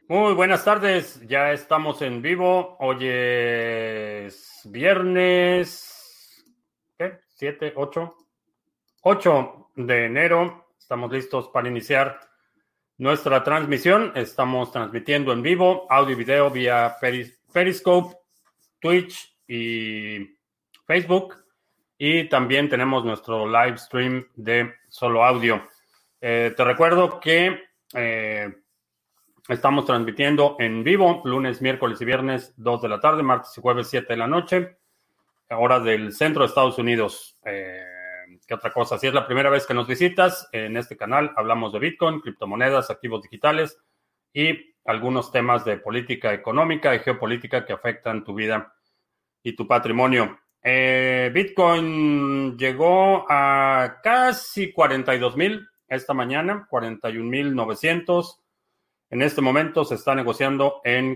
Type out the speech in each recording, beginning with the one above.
Muy buenas tardes, ya estamos en vivo. Hoy es viernes, ¿qué? 7, 8, 8 de enero. Estamos listos para iniciar nuestra transmisión. Estamos transmitiendo en vivo, audio y video vía Periscope, Twitch y Facebook. Y también tenemos nuestro live stream de solo audio. Te recuerdo que estamos transmitiendo en vivo lunes, miércoles y viernes 2 de la tarde, martes y jueves 7 de la noche, hora del centro de Estados Unidos. ¿Qué otra cosa? Si es la primera vez que nos visitas, en este canal hablamos de Bitcoin, criptomonedas, activos digitales y algunos temas de política económica y geopolítica que afectan tu vida y tu patrimonio. Bitcoin llegó a casi 42,000 esta mañana, 41,900. En este momento se está negociando en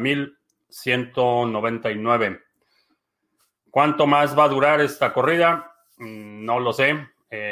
40,199. ¿Cuánto más va a durar esta corrida? No lo sé.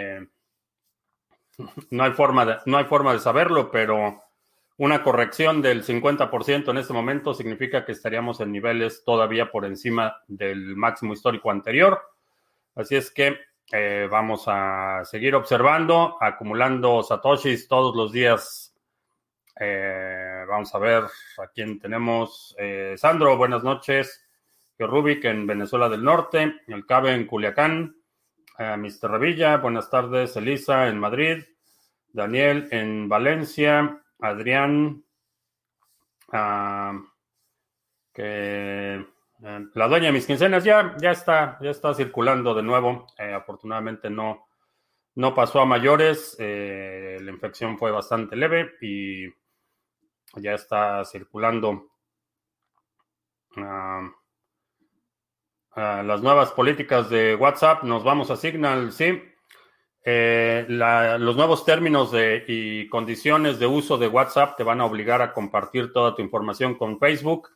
No hay forma de saberlo, pero una corrección del 50% en este momento significa que estaríamos en niveles todavía por encima del máximo histórico anterior. Así es que vamos a seguir observando, acumulando satoshis todos los días. Vamos a ver a quién tenemos. Sandro, buenas noches. Rubik en Venezuela del Norte. El Cabe en Culiacán. Mr. Revilla, buenas tardes. Elisa en Madrid. Daniel en Valencia. Adrián, ah, que la dueña de mis quincenas ya está circulando de nuevo. Afortunadamente no pasó a mayores. La infección fue bastante leve y ya está circulando. Ah, las nuevas políticas de WhatsApp, nos vamos a Signal, sí. Los nuevos términos y condiciones de uso de WhatsApp te van a obligar a compartir toda tu información con Facebook.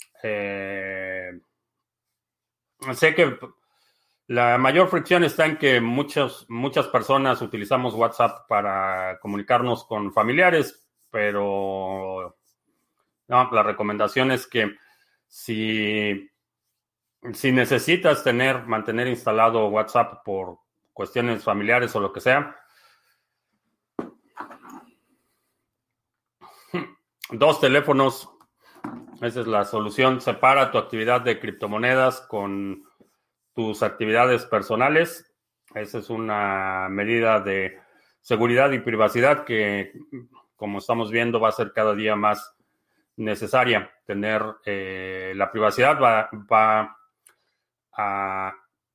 Sé que la mayor fricción está en que muchas personas utilizamos WhatsApp para comunicarnos con familiares, pero no, la recomendación es que si si necesitas mantener instalado WhatsApp por cuestiones familiares o lo que sea, dos teléfonos, esa es la solución. Separa tu actividad de criptomonedas con tus actividades personales. Esa es una medida de seguridad y privacidad que, como estamos viendo, va a ser cada día más necesaria. Tener la privacidad a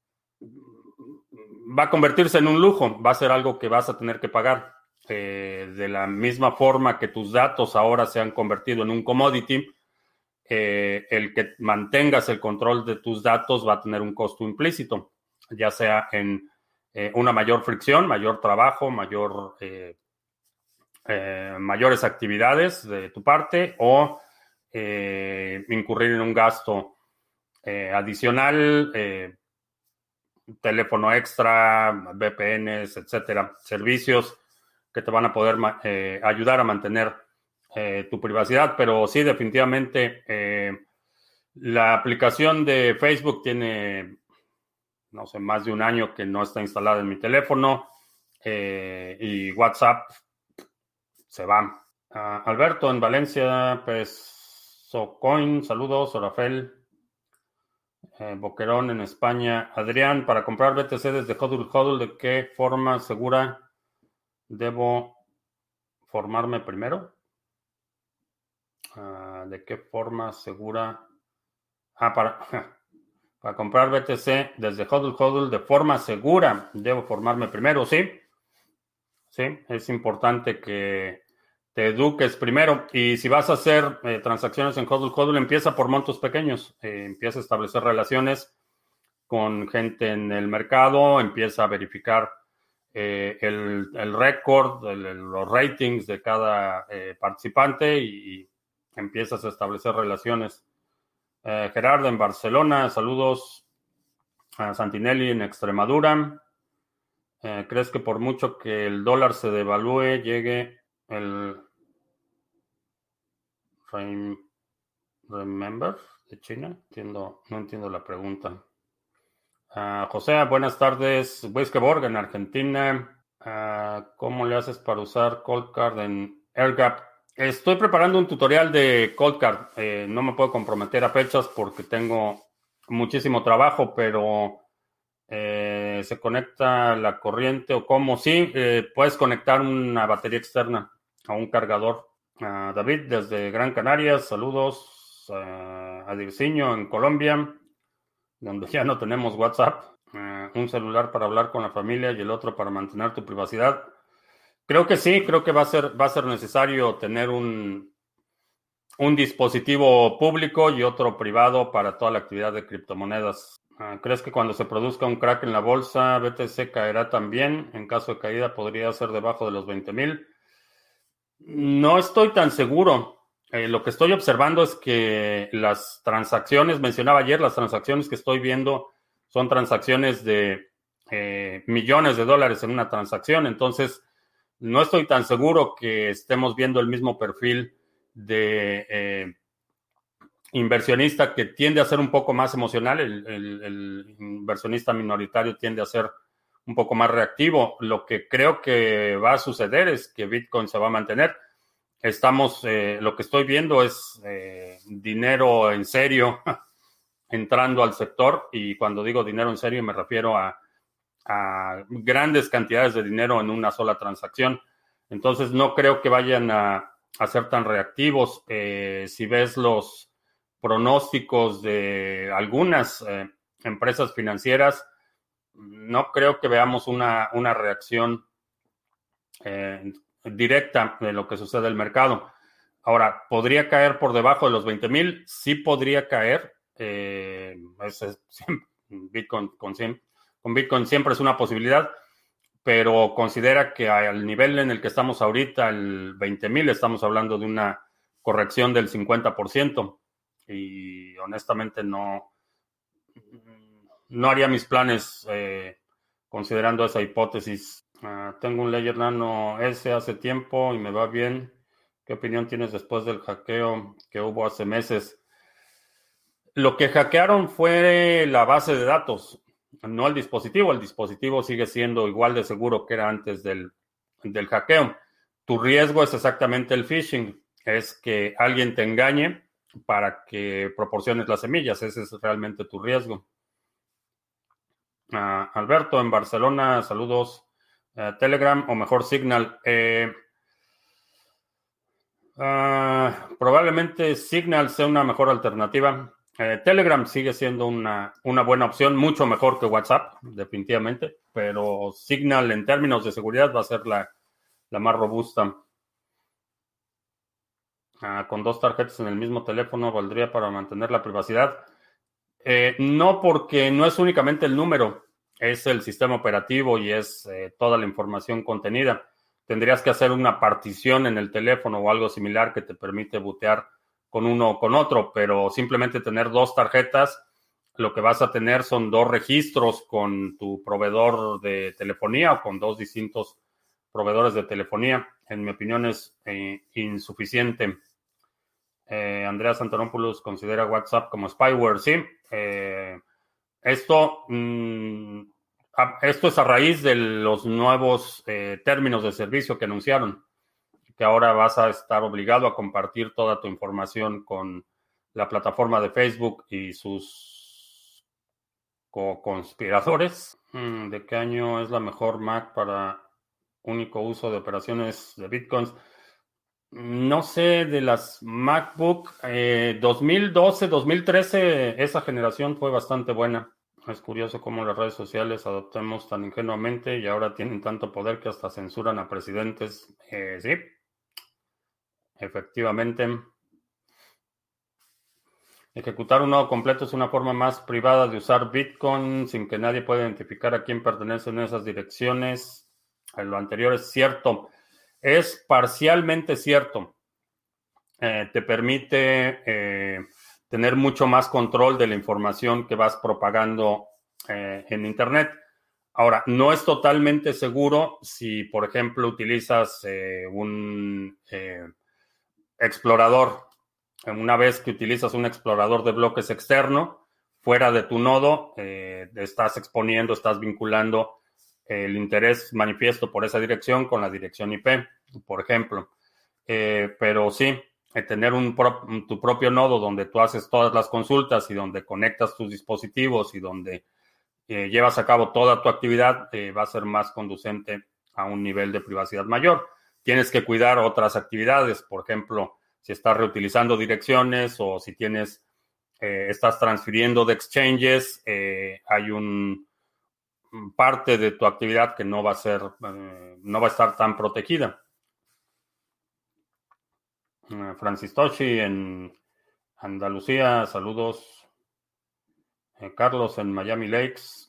va a convertirse en un lujo, va a ser algo que vas a tener que pagar. De la misma forma que tus datos ahora se han convertido en un commodity, el que mantengas el control de tus datos va a tener un costo implícito, ya sea en una mayor fricción, mayor trabajo, mayores actividades de tu parte o incurrir en un gasto adicional. Teléfono extra, VPNs, etcétera, servicios que te van a poder ayudar a mantener tu privacidad, pero sí, definitivamente la aplicación de Facebook tiene, no sé, más de un año que no está instalada en mi teléfono y WhatsApp se va. Alberto en Valencia, Pesocoin, saludos, Rafael. Boquerón en España. Adrián, para comprar BTC desde HODL HODL, ¿de qué forma segura debo formarme primero? ¿De qué forma segura? Para, para comprar BTC desde HODL HODL de forma segura debo formarme primero, sí. Sí, es importante que te eduques primero. Y si vas a hacer transacciones en HODL HODL, empieza por montos pequeños. Empieza a establecer relaciones con gente en el mercado, empieza a verificar el récord, los ratings de cada participante y empiezas a establecer relaciones. Gerardo en Barcelona, saludos a Santinelli en Extremadura. ¿Crees que por mucho que el dólar se devalúe, llegue el Frame Remember de China. No entiendo la pregunta. José, buenas tardes. Wiskeborg en Argentina. ¿Cómo le haces para usar Coldcard en AirGap? Estoy preparando un tutorial de Coldcard. No me puedo comprometer a fechas porque tengo muchísimo trabajo, pero se conecta la corriente o cómo. Sí, puedes conectar una batería externa a un cargador. David, desde Gran Canaria, saludos a Dirciño en Colombia, donde ya no tenemos WhatsApp. Un celular para hablar con la familia y el otro para mantener tu privacidad. Creo que sí, creo que va a ser necesario tener un dispositivo público y otro privado para toda la actividad de criptomonedas. ¿Crees que cuando se produzca un crack en la bolsa, BTC caerá también? En caso de caída, podría ser debajo de los 20,000. No estoy tan seguro. Lo que estoy observando es que las transacciones, mencionaba ayer, las transacciones que estoy viendo son transacciones de millones de dólares en una transacción. Entonces, no estoy tan seguro que estemos viendo el mismo perfil de inversionista que tiende a ser un poco más emocional. El inversionista minoritario tiende a ser un poco más reactivo. Lo que creo que va a suceder es que Bitcoin se va a mantener. Lo que estoy viendo es dinero en serio entrando al sector, y cuando digo dinero en serio me refiero a grandes cantidades de dinero en una sola transacción. Entonces no creo que vayan a ser tan reactivos. Si ves los pronósticos de algunas empresas financieras, no creo que veamos una reacción directa de lo que sucede en el mercado. Ahora, ¿podría caer por debajo de los 20,000? Sí podría caer. Bitcoin, con Bitcoin siempre es una posibilidad, pero considera que al nivel en el que estamos ahorita, el 20,000, estamos hablando de una corrección del 50%, y honestamente no haría mis planes considerando esa hipótesis. Tengo un Ledger Nano S hace tiempo y me va bien. ¿Qué opinión tienes después del hackeo que hubo hace meses? Lo que hackearon fue la base de datos, no el dispositivo. El dispositivo sigue siendo igual de seguro que era antes del hackeo. Tu riesgo es exactamente el phishing, es que alguien te engañe para que proporciones las semillas. Ese es realmente tu riesgo. Alberto, en Barcelona, saludos. Telegram o mejor Signal. Probablemente Signal sea una mejor alternativa. Telegram sigue siendo una buena opción, mucho mejor que WhatsApp, definitivamente, pero Signal en términos de seguridad va a ser la más robusta. Con dos tarjetas en el mismo teléfono, ¿valdría para mantener la privacidad? No, porque no es únicamente el número, es el sistema operativo y es toda la información contenida. Tendrías que hacer una partición en el teléfono o algo similar que te permite bootear con uno o con otro, pero simplemente tener dos tarjetas, lo que vas a tener son dos registros con tu proveedor de telefonía o con dos distintos proveedores de telefonía. En mi opinión es insuficiente. Andreas Antonopoulos considera WhatsApp como spyware. Sí, esto, esto es a raíz de los nuevos términos de servicio que anunciaron, que ahora vas a estar obligado a compartir toda tu información con la plataforma de Facebook y sus co-conspiradores. ¿De qué año es la mejor Mac para único uso de operaciones de Bitcoins? No sé, de las MacBook 2012, 2013, esa generación fue bastante buena. Es curioso cómo las redes sociales adoptamos tan ingenuamente y ahora tienen tanto poder que hasta censuran a presidentes. Sí, efectivamente. Ejecutar un nodo completo es una forma más privada de usar Bitcoin sin que nadie pueda identificar a quién pertenecen esas direcciones. Lo anterior es cierto. Es parcialmente cierto. Te permite tener mucho más control de la información que vas propagando en Internet. Ahora, no es totalmente seguro si, por ejemplo, utilizas un explorador Una vez que utilizas un explorador de bloques externo, fuera de tu nodo, estás exponiendo, estás vinculando el interés manifiesto por esa dirección con la dirección IP, por ejemplo. Pero sí, tener tu propio nodo donde tú haces todas las consultas y donde conectas tus dispositivos y donde llevas a cabo toda tu actividad, va a ser más conducente a un nivel de privacidad mayor. Tienes que cuidar otras actividades, por ejemplo, si estás reutilizando direcciones o si estás transfiriendo de exchanges, hay parte de tu actividad que no va a estar tan protegida. Francis Toshi en Andalucía, saludos. Carlos en Miami Lakes.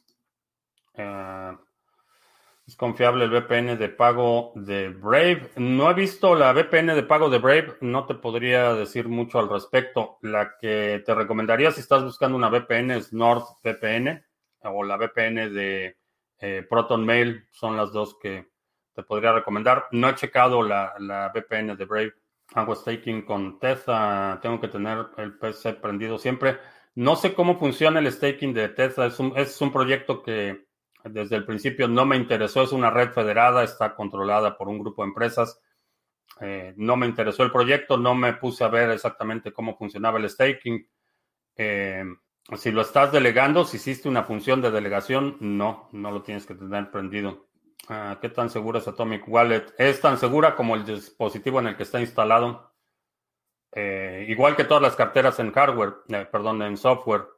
¿Es confiable el VPN de pago de Brave? No he visto la VPN de pago de Brave, no te podría decir mucho al respecto. La que te recomendaría si estás buscando una VPN es NordVPN o la VPN de ProtonMail, son las dos que te podría recomendar. No he checado la VPN de Brave. Hago staking con Tether, tengo que tener el PC prendido siempre. No sé cómo funciona el staking de Tether, es un proyecto que desde el principio no me interesó, es una red federada, está controlada por un grupo de empresas. No me interesó el proyecto, no me puse a ver exactamente cómo funcionaba el staking. Si lo estás delegando, si hiciste una función de delegación, no lo tienes que tener prendido. ¿Qué tan segura es Atomic Wallet? Es tan segura como el dispositivo en el que está instalado. Igual que todas las carteras en en software.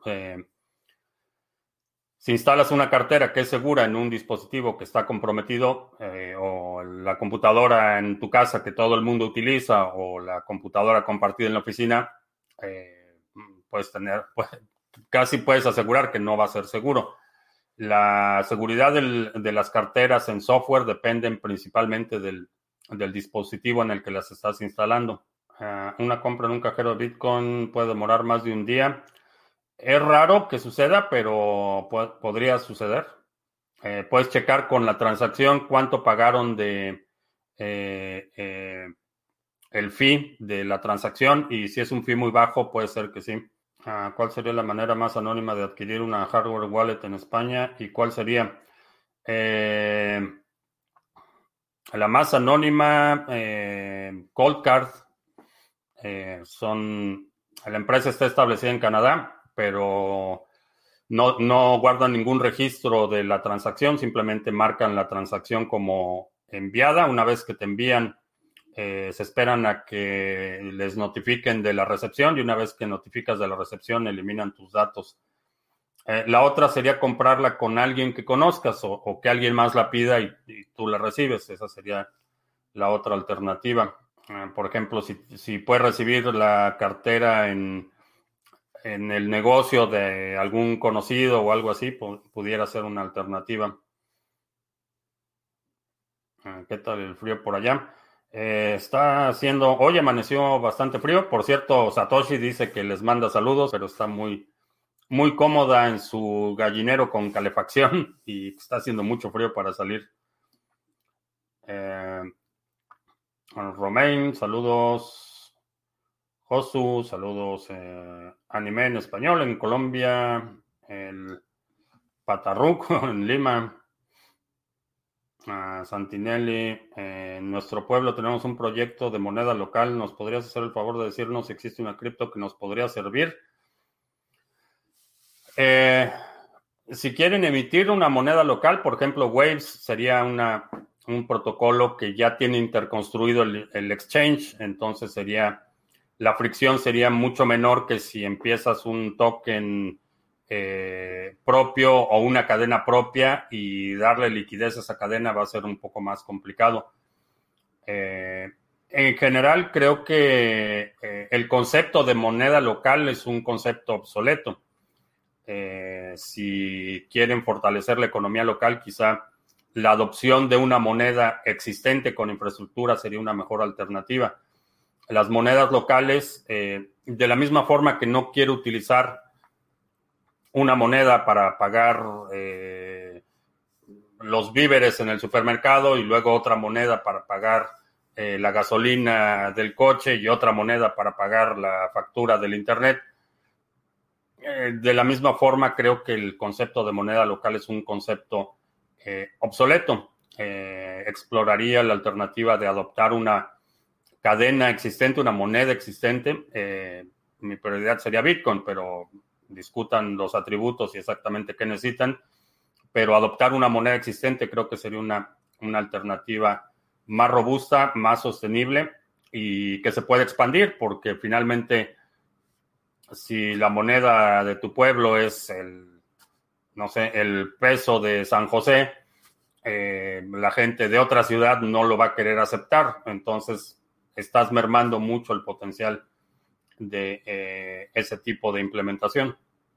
Si instalas una cartera que es segura en un dispositivo que está comprometido, o la computadora en tu casa que todo el mundo utiliza, o la computadora compartida en la oficina, casi puedes asegurar que no va a ser seguro. La seguridad de las carteras en software dependen principalmente del dispositivo en el que las estás instalando. Una compra en un cajero de Bitcoin puede demorar más de un día. Es raro que suceda, pero podría suceder. Puedes checar con la transacción cuánto pagaron de el fee de la transacción, y si es un fee muy bajo, puede ser que sí. ¿Cuál sería la manera más anónima de adquirir una hardware wallet en España y cuál sería? La más anónima, Cold Card. La empresa está establecida en Canadá, pero no guardan ningún registro de la transacción, simplemente marcan la transacción como enviada. Una vez que te envían, se esperan a que les notifiquen de la recepción, y una vez que notificas de la recepción, eliminan tus datos. La otra sería comprarla con alguien que conozcas o que alguien más la pida y tú la recibes. Esa sería la otra alternativa. Por ejemplo, si puedes recibir la cartera en el negocio de algún conocido o algo así, pudiera ser una alternativa. ¿Qué tal el frío por allá? Hoy amaneció bastante frío. Por cierto, Satoshi dice que les manda saludos, pero está muy, muy cómoda en su gallinero con calefacción y está haciendo mucho frío para salir. Romain, saludos. Josu, saludos. Anime en español en Colombia. El Patarruco en Lima. Santinelli, en nuestro pueblo tenemos un proyecto de moneda local. ¿Nos podrías hacer el favor de decirnos si existe una cripto que nos podría servir? Si quieren emitir una moneda local, por ejemplo, Waves sería un protocolo que ya tiene interconstruido el exchange, entonces la fricción sería mucho menor que si empiezas un token propio o una cadena propia, y darle liquidez a esa cadena va a ser un poco más complicado. En general, creo que el concepto de moneda local es un concepto obsoleto. Si quieren fortalecer la economía local, quizá la adopción de una moneda existente con infraestructura sería una mejor alternativa. Las monedas locales, de la misma forma que no quiero utilizar una moneda para pagar los víveres en el supermercado y luego otra moneda para pagar la gasolina del coche y otra moneda para pagar la factura del internet. De la misma forma, creo que el concepto de moneda local es un concepto obsoleto. Exploraría la alternativa de adoptar una cadena existente, una moneda existente. Mi prioridad sería Bitcoin, pero discutan los atributos y exactamente qué necesitan. Pero adoptar una moneda existente creo que sería una alternativa más robusta, más sostenible y que se puede expandir, porque finalmente, si la moneda de tu pueblo es no sé, el peso de San José, la gente de otra ciudad no lo va a querer aceptar. Entonces, estás mermando mucho el potencial de ese tipo de implementación.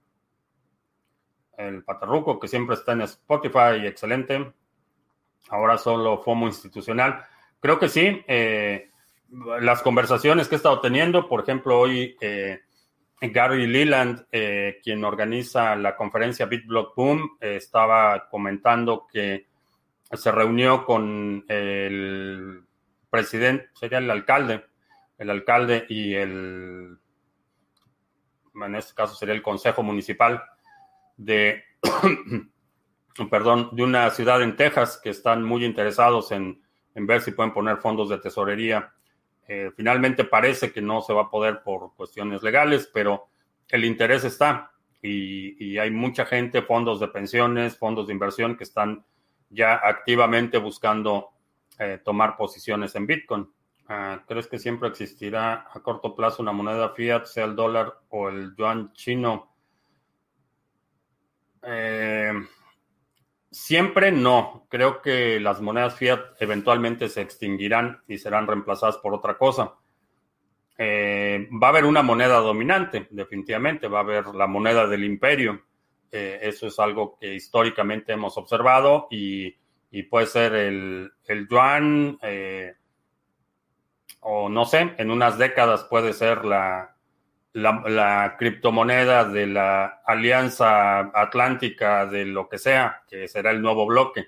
El Patarruco, que siempre está en Spotify, excelente. Ahora solo FOMO institucional. Creo que sí. Las conversaciones que he estado teniendo, por ejemplo, hoy Gary Leland, quien organiza la conferencia BitBlock Boom, estaba comentando que se reunió con el presidente, sería el alcalde y en este caso sería el consejo municipal de, perdón, de una ciudad en Texas, que están muy interesados en ver si pueden poner fondos de tesorería. Finalmente parece que no se va a poder por cuestiones legales, pero el interés está y hay mucha gente, fondos de pensiones, fondos de inversión que están ya activamente buscando tomar posiciones en Bitcoin. ¿Crees que siempre existirá a corto plazo una moneda fiat, sea el dólar o el yuan chino? Siempre no. Creo que las monedas fiat eventualmente se extinguirán y serán reemplazadas por otra cosa. Va a haber una moneda dominante, definitivamente. Va a haber la moneda del imperio. Eso es algo que históricamente hemos observado y puede ser el yuan o no sé, en unas décadas puede ser la criptomoneda de la Alianza Atlántica, de lo que sea, que será el nuevo bloque.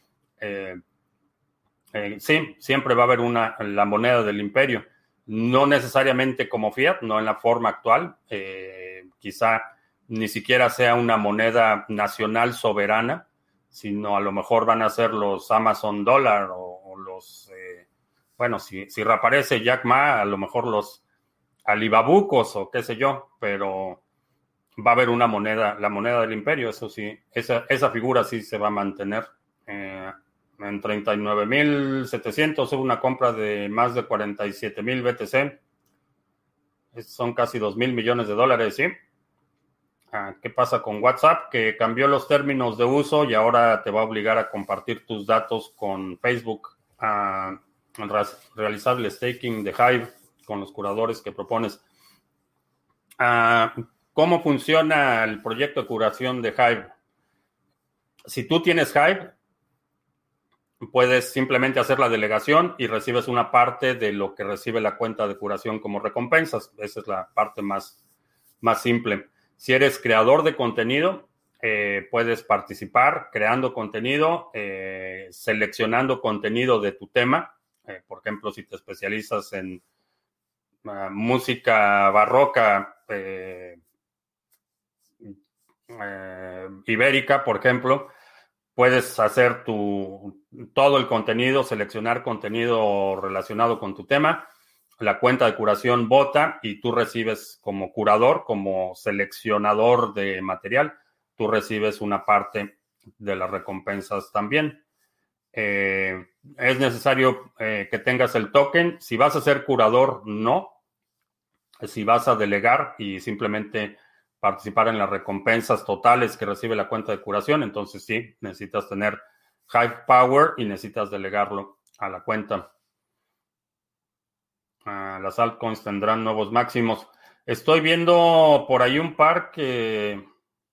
Sí, siempre va a haber la moneda del imperio. No necesariamente como fiat, no en la forma actual. Quizá ni siquiera sea una moneda nacional soberana, sino a lo mejor van a ser los Amazon Dollar o los, bueno, si reaparece Jack Ma, a lo mejor los Alibabucos o qué sé yo, pero va a haber una moneda, la moneda del imperio, eso sí, esa figura sí se va a mantener. En 39.700 hubo una compra de más de 47.000 BTC. Son casi 2.000 millones de dólares, ¿sí? ¿Qué pasa con WhatsApp? Que cambió los términos de uso y ahora te va a obligar a compartir tus datos con Facebook. Realizar el staking de Hive con los curadores que propones. ¿Cómo funciona el proyecto de curación de Hive? Si tú tienes Hive, puedes simplemente hacer la delegación y recibes una parte de lo que recibe la cuenta de curación como recompensas. Esa es la parte más simple. Si eres creador de contenido, puedes participar creando contenido, seleccionando contenido de tu tema. Por ejemplo, si te especializas en música barroca ibérica, por ejemplo, puedes hacer todo el contenido, seleccionar contenido relacionado con tu tema. La cuenta de curación vota y tú recibes como curador, como seleccionador de material, tú recibes una parte de las recompensas también. Es necesario que tengas el token. Si vas a ser curador, no. Si vas a delegar y simplemente participar en las recompensas totales que recibe la cuenta de curación, entonces sí, necesitas tener Hive Power y necesitas delegarlo a la cuenta. Las altcoins tendrán nuevos máximos. Estoy viendo por ahí un par que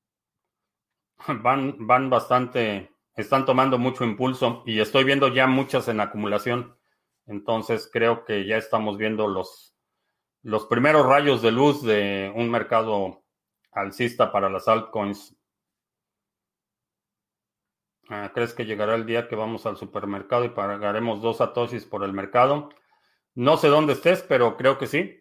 van bastante, están tomando mucho impulso y estoy viendo ya muchas en acumulación. Entonces creo que ya estamos viendo los primeros rayos de luz de un mercado alcista para las altcoins. ¿Crees que llegará el día que vamos al supermercado y pagaremos 2 satoshis por el mercado? No sé dónde estés, pero creo que sí.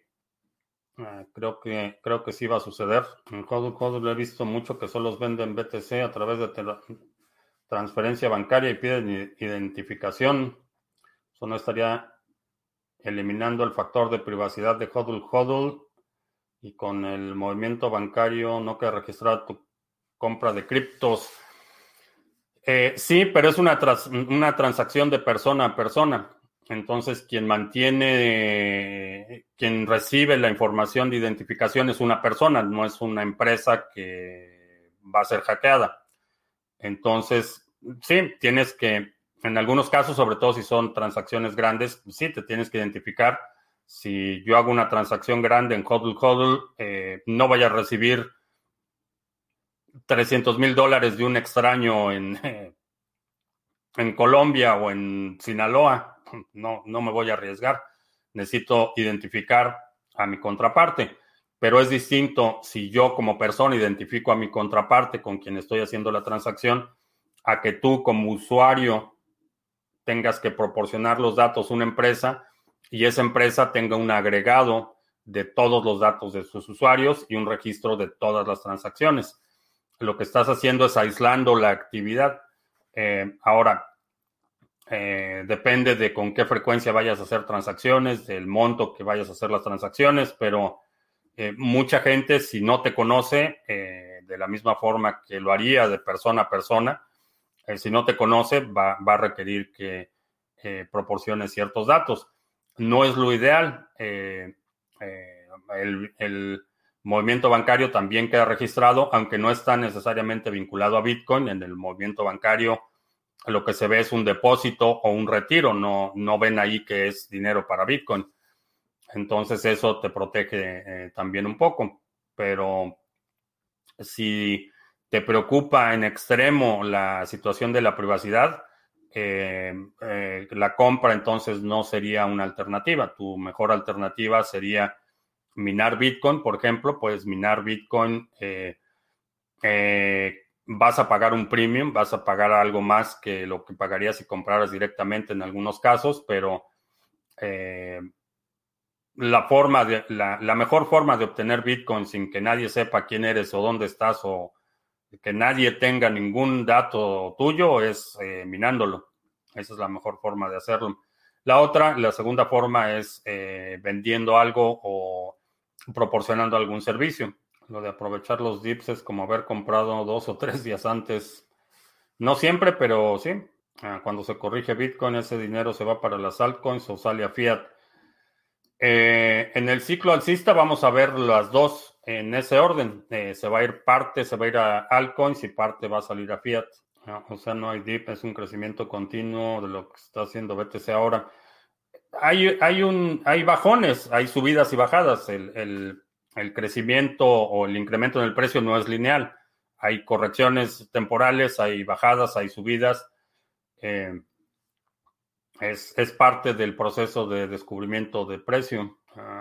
Creo que sí va a suceder. En HODL he visto mucho que solo venden BTC a través de transferencia bancaria y piden identificación. Eso no estaría eliminando el factor de privacidad de HODL. Y con el movimiento bancario no queda registrada tu compra de criptos. Sí, pero es una transacción de persona a persona. Entonces, quien recibe la información de identificación es una persona, no es una empresa que va a ser hackeada. Entonces, sí, en algunos casos, sobre todo si son transacciones grandes, sí, te tienes que identificar. Si yo hago una transacción grande en HODL, no vaya a recibir $300,000 de un extraño en Colombia o en Sinaloa. No, no me voy a arriesgar. Necesito identificar a mi contraparte. Pero es distinto si yo como persona identifico a mi contraparte con quien estoy haciendo la transacción, a que tú como usuario tengas que proporcionar los datos a una empresa y esa empresa tenga un agregado de todos los datos de sus usuarios y un registro de todas las transacciones. Lo que estás haciendo es aislando la actividad. Ahora, depende de con qué frecuencia vayas a hacer transacciones, del monto que vayas a hacer las transacciones, pero mucha gente, si no te conoce, de la misma forma que lo haría de persona a persona, si no te conoce, va a requerir que proporciones ciertos datos. No es lo ideal. El movimiento bancario también queda registrado, aunque no está necesariamente vinculado a Bitcoin. En el movimiento bancario lo que se ve es un depósito o un retiro, no ven ahí que es dinero para Bitcoin. Entonces eso te protege también un poco. Pero si te preocupa en extremo la situación de la privacidad, la compra entonces no sería una alternativa. Tu mejor alternativa sería minar Bitcoin, por ejemplo. Puedes minar Bitcoin, vas a pagar un premium, vas a pagar algo más que lo que pagarías si compraras directamente en algunos casos, pero eh, la mejor forma de obtener Bitcoin sin que nadie sepa quién eres o dónde estás o que nadie tenga ningún dato tuyo es minándolo. Esa es la mejor forma de hacerlo. La segunda forma es vendiendo algo o proporcionando algún servicio. Lo de aprovechar los dips es como haber comprado 2 o 3 días antes. No siempre, pero sí. Cuando se corrige Bitcoin, ese dinero se va para las altcoins o sale a fiat. En el ciclo alcista vamos a ver las dos en ese orden. Se va a ir parte, se va a ir a altcoins y parte va a salir a fiat. O sea, no hay dip, es un crecimiento continuo de lo que está haciendo BTC ahora. Hay bajones, hay subidas y bajadas. El crecimiento o el incremento en el precio no es lineal. Hay correcciones temporales, hay bajadas, hay subidas. Eh, es parte del proceso de descubrimiento de precio.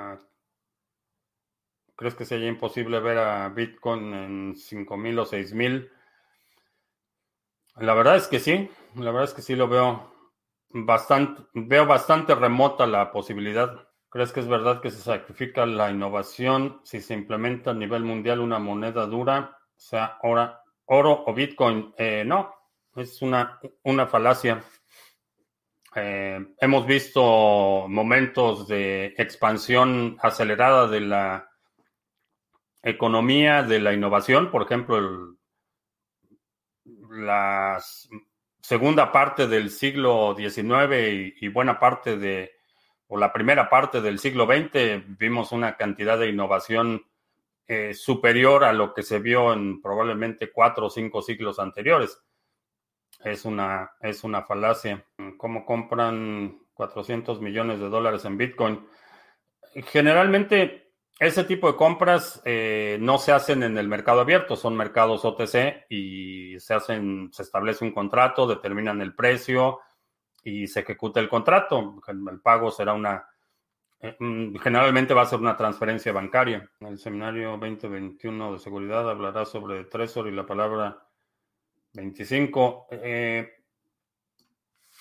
¿Crees que sería imposible ver a Bitcoin en 5,000 o 6,000? La verdad es que sí, la verdad es que sí lo veo bastante remota la posibilidad. ¿Crees que es verdad que se sacrifica la innovación si se implementa a nivel mundial una moneda dura, o sea, oro o Bitcoin? No, es una falacia. Hemos visto momentos de expansión acelerada de la economía, de la innovación, por ejemplo, la segunda parte del siglo XIX y buena parte o la primera parte del siglo XX, vimos una cantidad de innovación superior a lo que se vio en probablemente 4 o 5 siglos anteriores. Es una falacia. ¿Cómo compran $400 millones en Bitcoin? Generalmente, ese tipo de compras no se hacen en el mercado abierto, son mercados OTC y se establece un contrato, determinan el precio y se ejecuta el contrato. El pago será generalmente va a ser una transferencia bancaria. El seminario 2021 de seguridad hablará sobre Trezor y la palabra 25.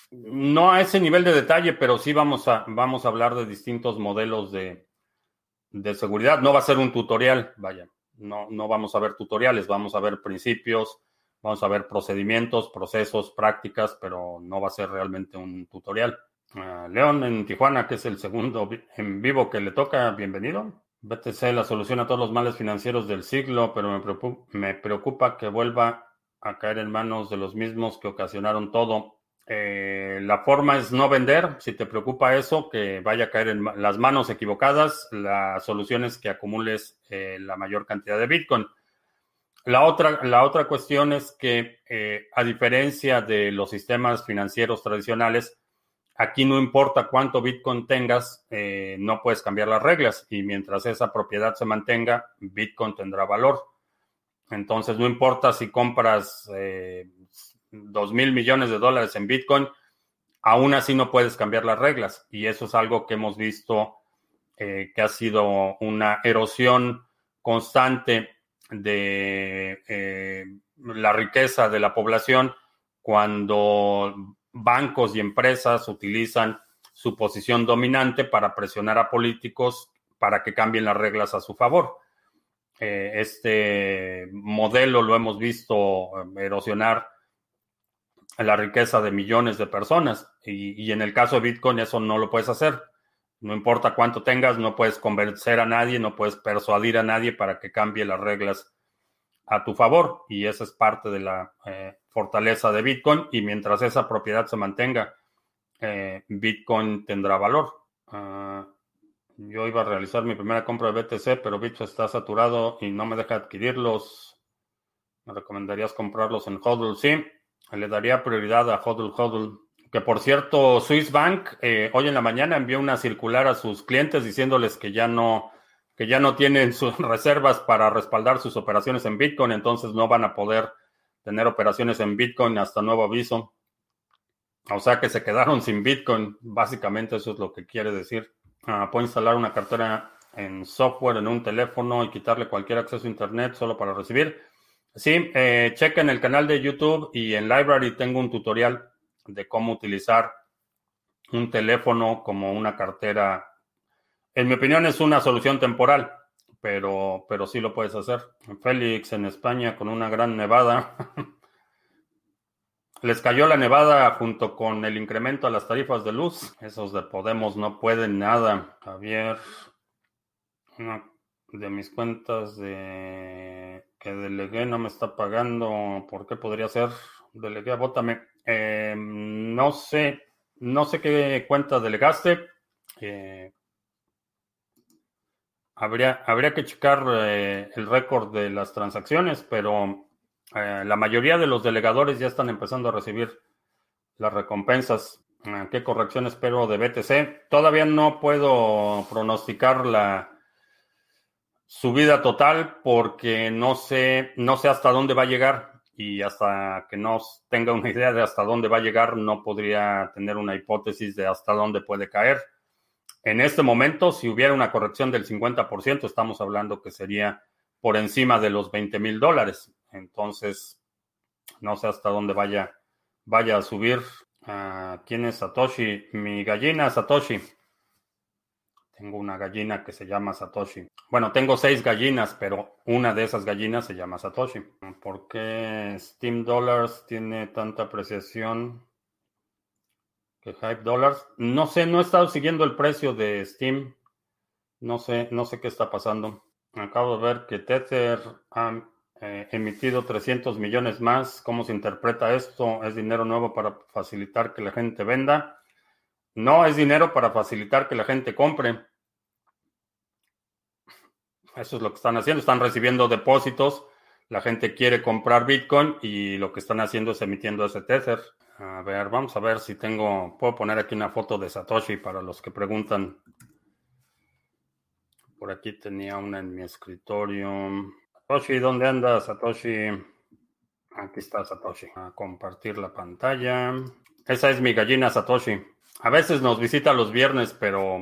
No a ese nivel de detalle, pero sí vamos a hablar de distintos modelos de seguridad. No va a ser un tutorial, vaya. No vamos a ver tutoriales, vamos a ver principios, vamos a ver procedimientos, procesos, prácticas, pero no va a ser realmente un tutorial. León en Tijuana, que es el segundo en vivo que le toca, bienvenido. BTC, la solución a todos los males financieros del siglo, pero me preocupa que vuelva a caer en manos de los mismos que ocasionaron todo. La forma es no vender. Si te preocupa eso, que vaya a caer en las manos equivocadas, la solución es que acumules la mayor cantidad de Bitcoin. La otra cuestión es que, a diferencia de los sistemas financieros tradicionales, aquí no importa cuánto Bitcoin tengas, no puedes cambiar las reglas y mientras esa propiedad se mantenga, Bitcoin tendrá valor. Entonces, no importa si compras 2.000 millones de dólares en Bitcoin, aún así no puedes cambiar las reglas. Y eso es algo que hemos visto, que ha sido una erosión constante de la riqueza de la población cuando bancos y empresas utilizan su posición dominante para presionar a políticos para que cambien las reglas a su favor. Este modelo lo hemos visto erosionar la riqueza de millones de personas y en el caso de Bitcoin eso no lo puedes hacer. No importa cuánto tengas, no puedes convencer a nadie, no puedes persuadir a nadie para que cambie las reglas a tu favor y esa es parte de la fortaleza de Bitcoin y mientras esa propiedad se mantenga, Bitcoin tendrá valor. Yo iba a realizar mi primera compra de BTC, pero Bitso está saturado y no me deja adquirirlos. ¿Me recomendarías comprarlos en HODL? Sí, le daría prioridad a HODL. Que por cierto, Swiss Bank hoy en la mañana envió una circular a sus clientes diciéndoles que ya no tienen sus reservas para respaldar sus operaciones en Bitcoin, entonces no van a poder tener operaciones en Bitcoin hasta nuevo aviso. O sea que se quedaron sin Bitcoin, básicamente eso es lo que quiere decir. Puedo instalar una cartera en software en un teléfono y quitarle cualquier acceso a Internet solo para recibir. Sí, chequen el canal de YouTube y en Library tengo un tutorial de cómo utilizar un teléfono como una cartera. En mi opinión es una solución temporal, pero sí lo puedes hacer. Félix en España con una gran nevada. Les cayó la nevada junto con el incremento a las tarifas de luz. Esos de Podemos no pueden nada. Javier, una de mis cuentas que delegué no me está pagando. ¿Por qué podría ser? Delegué a Bótame. No sé qué cuenta delegaste. Habría que checar el récord de las transacciones, pero la mayoría de los delegadores ya están empezando a recibir las recompensas. ¿Qué corrección espero de BTC? Todavía no puedo pronosticar la subida total porque no sé hasta dónde va a llegar y hasta que no tenga una idea de hasta dónde va a llegar, no podría tener una hipótesis de hasta dónde puede caer. En este momento, si hubiera una corrección del 50%, estamos hablando que sería por encima de los $20,000. Entonces, no sé hasta dónde vaya a subir. ¿Quién es Satoshi? Mi gallina Satoshi. Tengo una gallina que se llama Satoshi. Bueno, tengo 6 gallinas, pero una de esas gallinas se llama Satoshi. ¿Por qué Steam Dollars tiene tanta apreciación que Hype Dollars? No sé, no he estado siguiendo el precio de Steam. No sé qué está pasando. Acabo de ver que Tether ha emitido 300 millones más. ¿Cómo se interpreta esto? ¿Es dinero nuevo para facilitar que la gente venda? No, es dinero para facilitar que la gente compre. Eso es lo que están haciendo. Están recibiendo depósitos. La gente quiere comprar Bitcoin y lo que están haciendo es emitiendo ese Tether. A ver, vamos a ver si puedo poner aquí una foto de Satoshi para los que preguntan. Por aquí tenía una en mi escritorio. Satoshi, ¿dónde anda Satoshi? Aquí está Satoshi. A compartir la pantalla. Esa es mi gallina Satoshi. A veces nos visita los viernes, pero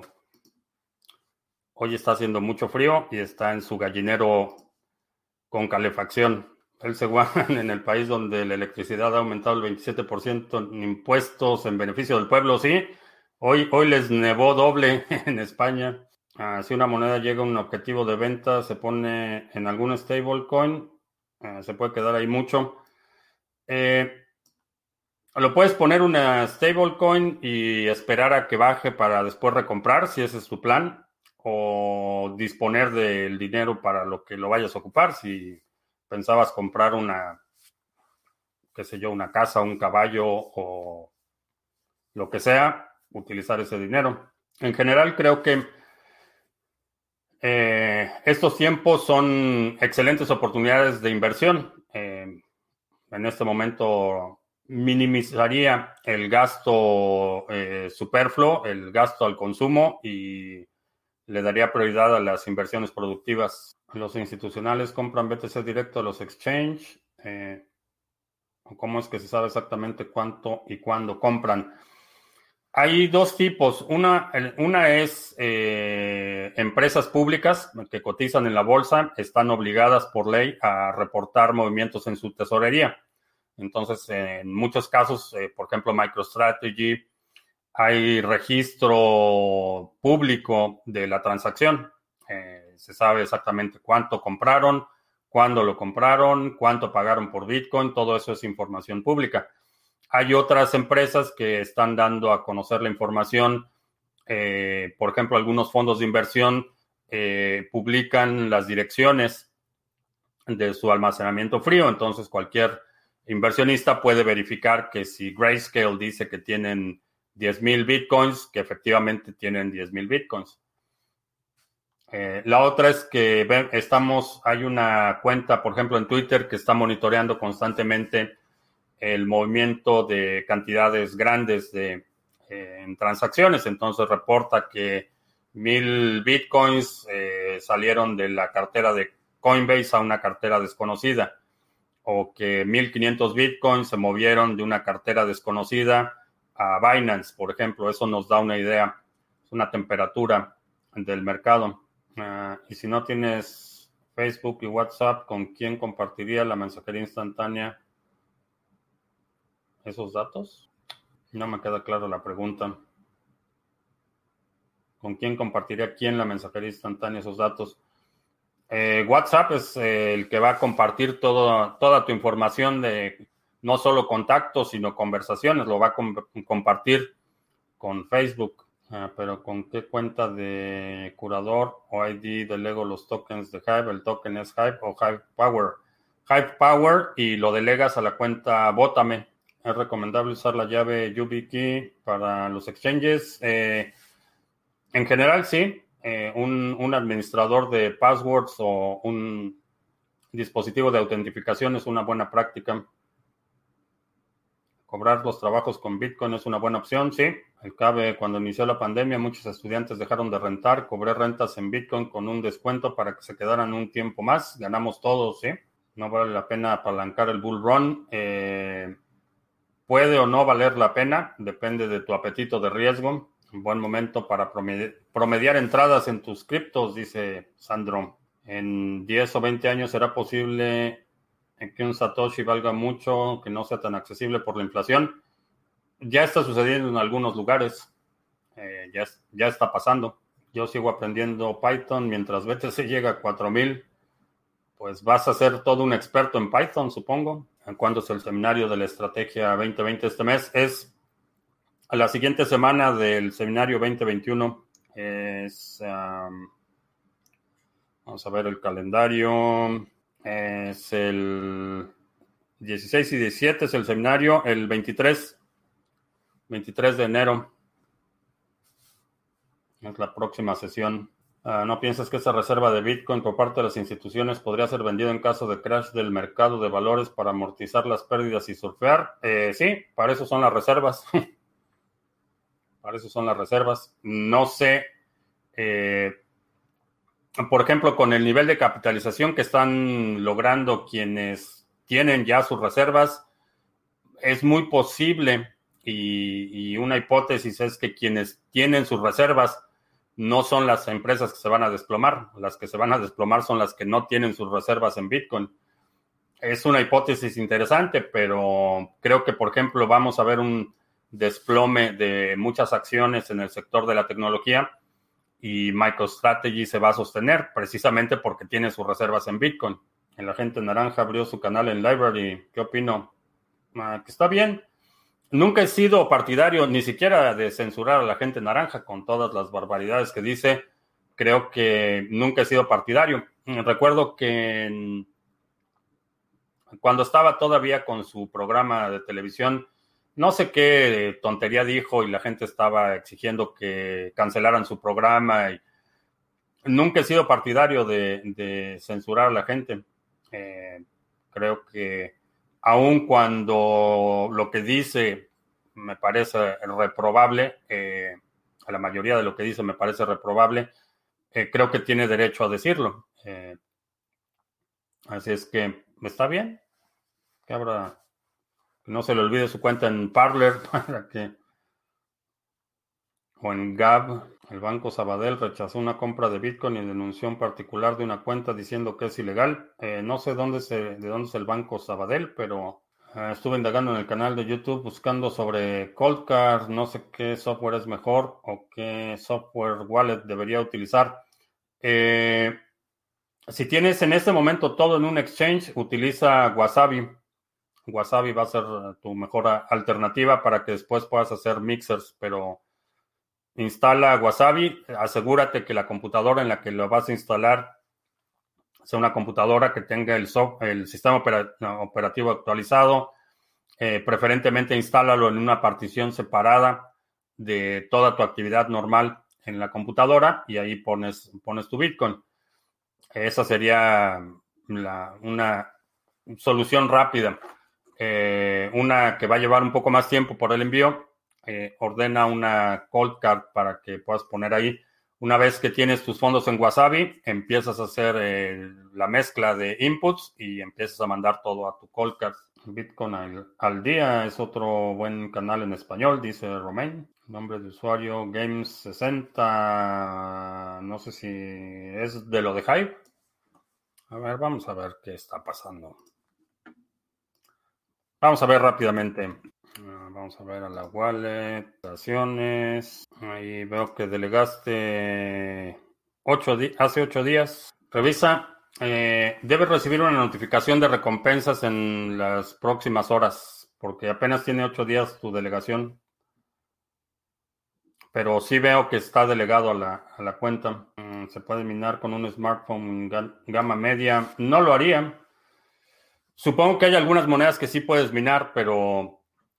hoy está haciendo mucho frío y está en su gallinero con calefacción. El Seguán, en el país donde la electricidad ha aumentado el 27% en impuestos en beneficio del pueblo, sí. Hoy les nevó doble en España. Si una moneda llega a un objetivo de venta, se pone en algún stablecoin, se puede quedar ahí mucho. Lo puedes poner una stablecoin y esperar a que baje para después recomprar, si ese es tu plan, o disponer del dinero para lo que lo vayas a ocupar. Si pensabas comprar una, qué sé yo, una casa, un caballo o lo que sea, utilizar ese dinero. En general, creo que estos tiempos son excelentes oportunidades de inversión. En este momento minimizaría el gasto superfluo, el gasto al consumo y le daría prioridad a las inversiones productivas. Los institucionales compran BTC directo a los exchange. ¿Cómo es que se sabe exactamente cuánto y cuándo compran? Hay dos tipos. Una es empresas públicas que cotizan en la bolsa, están obligadas por ley a reportar movimientos en su tesorería. Entonces, en muchos casos, por ejemplo, MicroStrategy, hay registro público de la transacción. Se sabe exactamente cuánto compraron, cuándo lo compraron, cuánto pagaron por Bitcoin, todo eso es información pública. Hay otras empresas que están dando a conocer la información. Por ejemplo, algunos fondos de inversión publican las direcciones de su almacenamiento frío. Entonces, cualquier inversionista puede verificar que si Grayscale dice que tienen 10,000 Bitcoins, que efectivamente tienen 10,000 Bitcoins. La otra es que hay una cuenta, por ejemplo, en Twitter que está monitoreando constantemente el movimiento de cantidades grandes en transacciones. Entonces reporta que 1,000 Bitcoins salieron de la cartera de Coinbase a una cartera desconocida, o que 1,500 Bitcoins se movieron de una cartera desconocida a Binance, por ejemplo. Eso nos da una idea, es una temperatura del mercado. Y si no tienes Facebook y WhatsApp, ¿con quién compartiría la mensajería instantánea esos datos? No me queda claro la pregunta. ¿Con quién compartiría la mensajería instantánea esos datos? WhatsApp es el que va a compartir toda tu información de no solo contactos, sino conversaciones. Lo va a compartir con Facebook. Pero ¿con qué cuenta de curador o ID delego los tokens de Hive? ¿El token es Hive o Hive Power? Hive Power, y lo delegas a la cuenta Bótame. ¿Es recomendable usar la llave YubiKey para los exchanges? En general, sí. Un administrador de passwords o un dispositivo de autentificación es una buena práctica. Cobrar los trabajos con Bitcoin es una buena opción, sí. El CABE, cuando inició la pandemia, muchos estudiantes dejaron de rentar. Cobré rentas en Bitcoin con un descuento para que se quedaran un tiempo más. Ganamos todos, sí. No vale la pena apalancar el bull run. Puede o no valer la pena, depende de tu apetito de riesgo. Un buen momento para promediar entradas en tus criptos, dice Sandro. En 10 o 20 años será posible que un Satoshi valga mucho, que no sea tan accesible por la inflación. Ya está sucediendo en algunos lugares. Ya está pasando. Yo sigo aprendiendo Python mientras BTC llega a 4,000. Pues vas a ser todo un experto en Python, supongo. ¿Cuándo es el seminario de la estrategia 2020 este mes? Es a la siguiente semana del seminario 2021. Vamos a ver el calendario. Es el 16 y 17 es el seminario. El 23 de enero es la próxima sesión. ¿No piensas que esa reserva de Bitcoin por parte de las instituciones podría ser vendida en caso de crash del mercado de valores para amortizar las pérdidas y surfear? Sí, para eso son las reservas. Para eso son las reservas. No sé, por ejemplo, con el nivel de capitalización que están logrando quienes tienen ya sus reservas, es muy posible, y una hipótesis es que quienes tienen sus reservas no son las empresas que se van a desplomar. Las que se van a desplomar son las que no tienen sus reservas en Bitcoin. Es una hipótesis interesante, pero creo que, por ejemplo, vamos a ver un desplome de muchas acciones en el sector de la tecnología y MicroStrategy se va a sostener precisamente porque tiene sus reservas en Bitcoin. El agente naranja abrió su canal en Library. ¿Qué opino? Que está bien. Nunca he sido partidario ni siquiera de censurar a la gente naranja con todas las barbaridades que dice. Creo que nunca he sido partidario. Recuerdo que cuando estaba todavía con su programa de televisión, no sé qué tontería dijo y la gente estaba exigiendo que cancelaran su programa. Y nunca he sido partidario de censurar a la gente. Creo que aun cuando lo que dice me parece reprobable, a la mayoría de lo que dice me parece reprobable, creo que tiene derecho a decirlo. Así es que está bien que abra, que no se le olvide su cuenta en Parler para que, o en Gab. El Banco Sabadell rechazó una compra de Bitcoin y denunció un particular de una cuenta diciendo que es ilegal. No sé de dónde es el Banco Sabadell, pero estuve indagando en el canal de YouTube buscando sobre Coldcard, no sé qué software es mejor o qué software wallet debería utilizar. Si tienes en este momento todo en un exchange, utiliza Wasabi. Wasabi va a ser tu mejor alternativa para que después puedas hacer mixers, pero instala Wasabi, asegúrate que la computadora en la que lo vas a instalar sea una computadora que tenga el sistema operativo actualizado. Preferentemente instálalo en una partición separada de toda tu actividad normal en la computadora y ahí pones tu Bitcoin. Esa sería una solución rápida. Una que va a llevar un poco más tiempo por el envío. Ordena una cold card para que puedas poner ahí. Una vez que tienes tus fondos en Wasabi, empiezas a hacer la mezcla de inputs y empiezas a mandar todo a tu cold card. Bitcoin al día es otro buen canal en español, dice Romain. Nombre de usuario Games60. No sé si es de lo de Hype. A ver, vamos a ver qué está pasando. Vamos a ver rápidamente. Vamos a ver a la wallet, acciones. Ahí veo que delegaste hace 8 días. Revisa. Debes recibir una notificación de recompensas en las próximas horas, porque apenas tiene 8 días tu delegación. Pero sí veo que está delegado a la cuenta. Se puede minar con un smartphone gama media. No lo haría. Supongo que hay algunas monedas que sí puedes minar, pero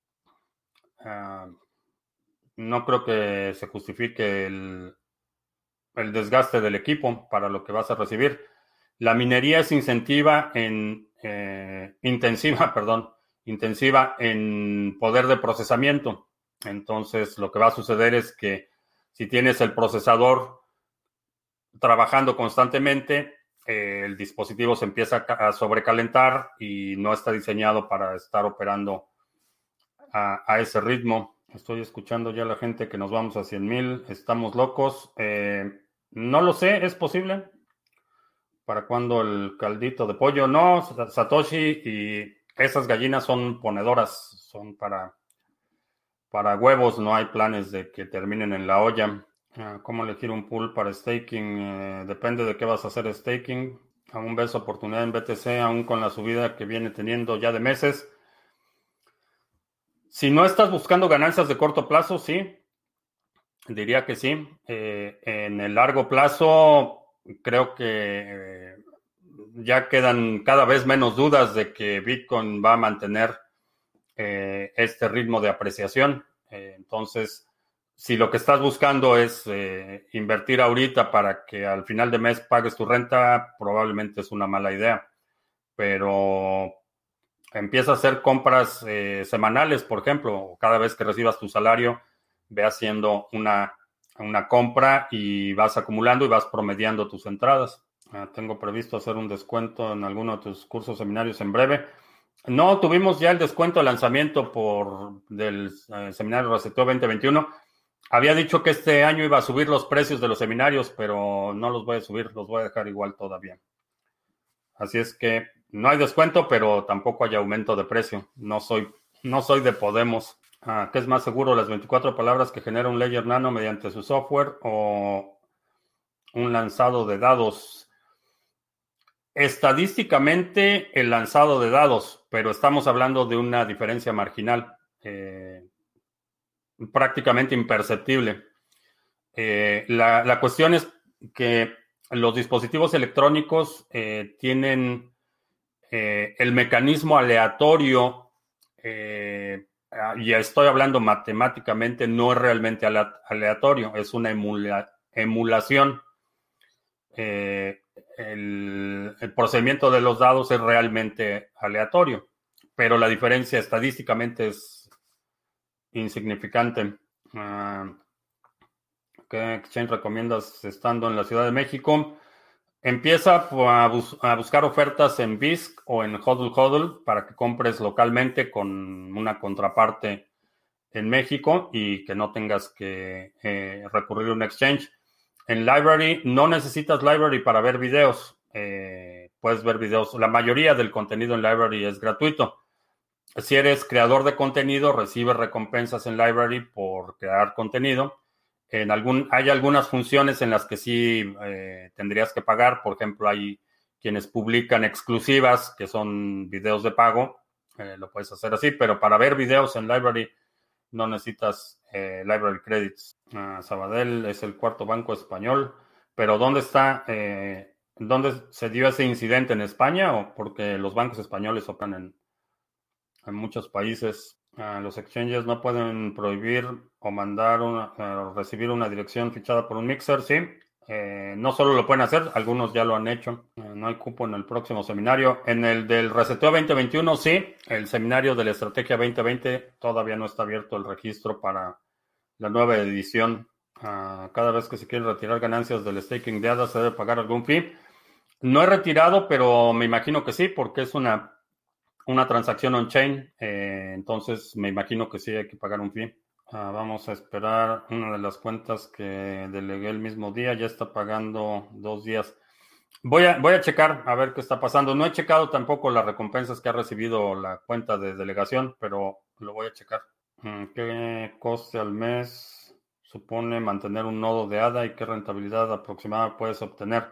no creo que se justifique el desgaste del equipo para lo que vas a recibir. La minería es intensiva, perdón, intensiva en poder de procesamiento. Entonces, lo que va a suceder es que si tienes el procesador trabajando constantemente, el dispositivo se empieza a sobrecalentar y no está diseñado para estar operando a ese ritmo. Estoy escuchando ya a la gente que nos vamos a 100,000. Estamos locos. No lo sé, ¿es posible? ¿Para cuándo el caldito de pollo? No, Satoshi, y esas gallinas son ponedoras, son para huevos, no hay planes de que terminen en la olla. ¿Cómo elegir un pool para staking? Depende de qué vas a hacer staking. Aún ves oportunidad en BTC, aún con la subida que viene teniendo ya de meses. Si no estás buscando ganancias de corto plazo, sí, diría que sí. En el largo plazo, creo que ya quedan cada vez menos dudas de que Bitcoin va a mantener este ritmo de apreciación. Entonces, si lo que estás buscando es invertir ahorita para que al final de mes pagues tu renta, probablemente es una mala idea. Pero empieza a hacer compras semanales, por ejemplo, o cada vez que recibas tu salario, ve haciendo una compra y vas acumulando y vas promediando tus entradas. Tengo previsto hacer un descuento en alguno de tus cursos seminarios en breve. No, tuvimos ya el descuento de lanzamiento del seminario Reseteo 2021. Había dicho que este año iba a subir los precios de los seminarios, pero no los voy a subir, los voy a dejar igual todavía. Así es que No hay descuento, pero tampoco hay aumento de precio. No soy de Podemos. ¿Qué es más seguro, las 24 palabras que genera un Ledger Nano mediante su software o un lanzado de dados? Estadísticamente, el lanzado de dados, pero estamos hablando de una diferencia marginal, prácticamente imperceptible. La cuestión es que los dispositivos electrónicos tienen el mecanismo aleatorio, y estoy hablando matemáticamente, no es realmente aleatorio, es una emulación. El procedimiento de los dados es realmente aleatorio, pero la diferencia estadísticamente es insignificante. ¿Qué exchange recomiendas estando en la Ciudad de México? Empieza a buscar ofertas en BISC o en HODL HODL para que compres localmente con una contraparte en México y que no tengas que recurrir a un exchange. En Library no necesitas Library para ver videos. Puedes ver videos. La mayoría del contenido en Library es gratuito. Si eres creador de contenido, recibes recompensas en Library por crear contenido. Hay algunas funciones en las que sí tendrías que pagar. Por ejemplo, hay quienes publican exclusivas, que son videos de pago. Lo puedes hacer así, pero para ver videos en Library no necesitas Library Credits. Sabadell es el cuarto banco español, pero ¿dónde está? ¿Dónde se dio ese incidente? ¿En España o porque los bancos españoles operan en muchos países? Los exchanges no pueden prohibir o mandar recibir una dirección fichada por un mixer, sí. No solo lo pueden hacer, algunos ya lo han hecho. No hay cupo en el próximo seminario. En el del Reseteo 2021, sí. El seminario de la Estrategia 2020 todavía no está abierto el registro para la nueva edición. Cada vez que se quiere retirar ganancias del staking de ADA, ¿se debe pagar algún fee? No he retirado, pero me imagino que sí, porque es una transacción on-chain. Entonces me imagino que sí hay que pagar un fee. Vamos a esperar. Una de las cuentas que delegué el mismo día ya está pagando 2 días. Voy a checar a ver qué está pasando. No he checado tampoco las recompensas que ha recibido la cuenta de delegación, pero lo voy a checar. ¿Qué coste al mes supone mantener un nodo de ADA y qué rentabilidad aproximada puedes obtener?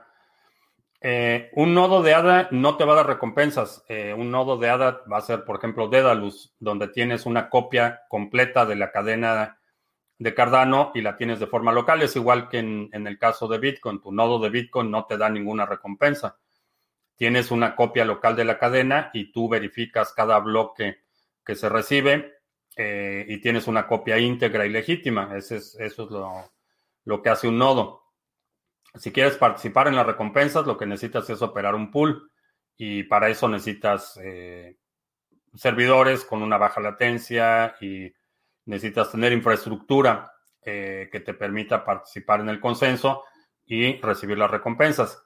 Un nodo de ADA no te va a dar recompensas. Un nodo de ADA va a ser, por ejemplo, Daedalus, donde tienes una copia completa de la cadena de Cardano y la tienes de forma local. Es igual que en el caso de Bitcoin. Tu nodo de Bitcoin no te da ninguna recompensa. Tienes una copia local de la cadena y tú verificas cada bloque que se recibe y tienes una copia íntegra y legítima. Eso es lo que hace un nodo. Si quieres participar en las recompensas, lo que necesitas es operar un pool y para eso necesitas servidores con una baja latencia y necesitas tener infraestructura que te permita participar en el consenso y recibir las recompensas.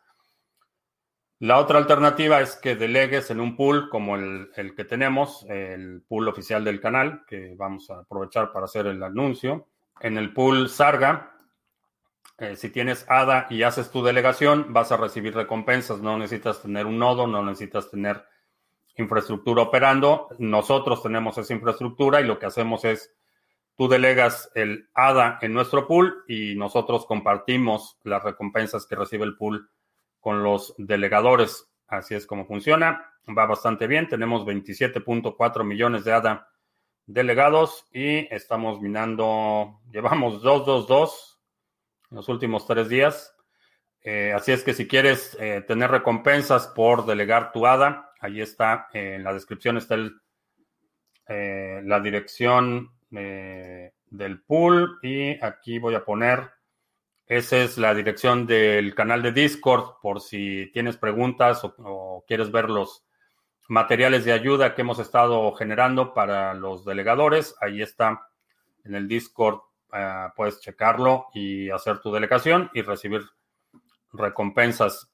La otra alternativa es que delegues en un pool como el que tenemos, el pool oficial del canal, que vamos a aprovechar para hacer el anuncio. En el pool Sarga, si tienes ADA y haces tu delegación, vas a recibir recompensas. No necesitas tener un nodo, no necesitas tener infraestructura operando. Nosotros tenemos esa infraestructura y lo que hacemos es, tú delegas el ADA en nuestro pool y nosotros compartimos las recompensas que recibe el pool con los delegadores. Así es como funciona. Va bastante bien. Tenemos 27.4 millones de ADA delegados y estamos minando, llevamos 222 en los últimos 3 días. Así es que si quieres tener recompensas por delegar tu ADA, ahí está, en la descripción está la dirección del pool y aquí voy a poner, esa es la dirección del canal de Discord por si tienes preguntas o quieres ver los materiales de ayuda que hemos estado generando para los delegadores. Ahí está en el Discord. Puedes checarlo y hacer tu delegación y recibir recompensas.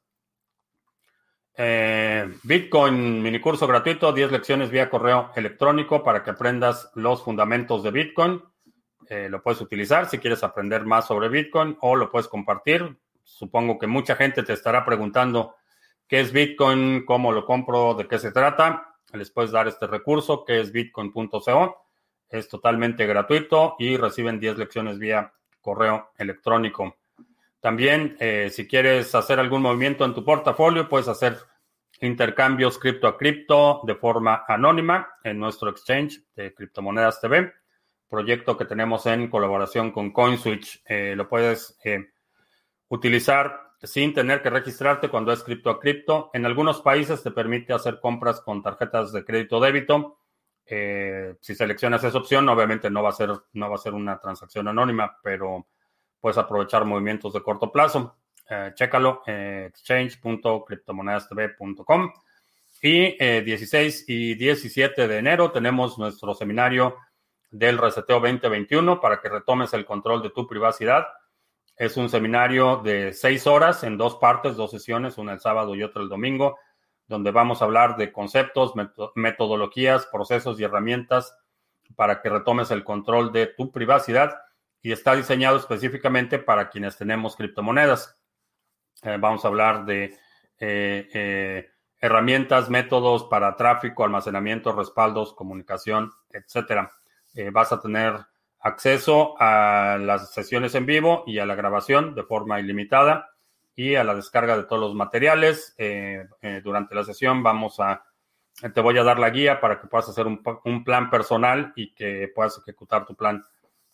Bitcoin, minicurso gratuito, 10 lecciones vía correo electrónico para que aprendas los fundamentos de Bitcoin. Lo puedes utilizar si quieres aprender más sobre Bitcoin o lo puedes compartir. Supongo que mucha gente te estará preguntando ¿Qué es Bitcoin? ¿Cómo lo compro? ¿De qué se trata? Les puedes dar este recurso que es bitcoin.co. Es totalmente gratuito y reciben 10 lecciones vía correo electrónico. También, si quieres hacer algún movimiento en tu portafolio, puedes hacer intercambios cripto a cripto de forma anónima en nuestro exchange de Criptomonedas TV, proyecto que tenemos en colaboración con CoinSwitch. Lo puedes utilizar sin tener que registrarte cuando es cripto a cripto. En algunos países te permite hacer compras con tarjetas de crédito o débito. Si seleccionas esa opción, obviamente no va a ser una transacción anónima, pero puedes aprovechar movimientos de corto plazo. Chécalo, exchange.criptomonedastv.com. Y 16 y 17 de enero tenemos nuestro seminario del Reseteo 2021 para que retomes el control de tu privacidad. Es un seminario de 6 horas en 2 partes, 2 sesiones, una el sábado y otra el domingo, donde vamos a hablar de conceptos, metodologías, procesos y herramientas para que retomes el control de tu privacidad, y está diseñado específicamente para quienes tenemos criptomonedas. Vamos a hablar de herramientas, métodos para tráfico, almacenamiento, respaldos, comunicación, etcétera. Vas a tener acceso a las sesiones en vivo y a la grabación de forma ilimitada y a la descarga de todos los materiales. Durante la sesión te voy a dar la guía para que puedas hacer un plan personal y que puedas ejecutar tu plan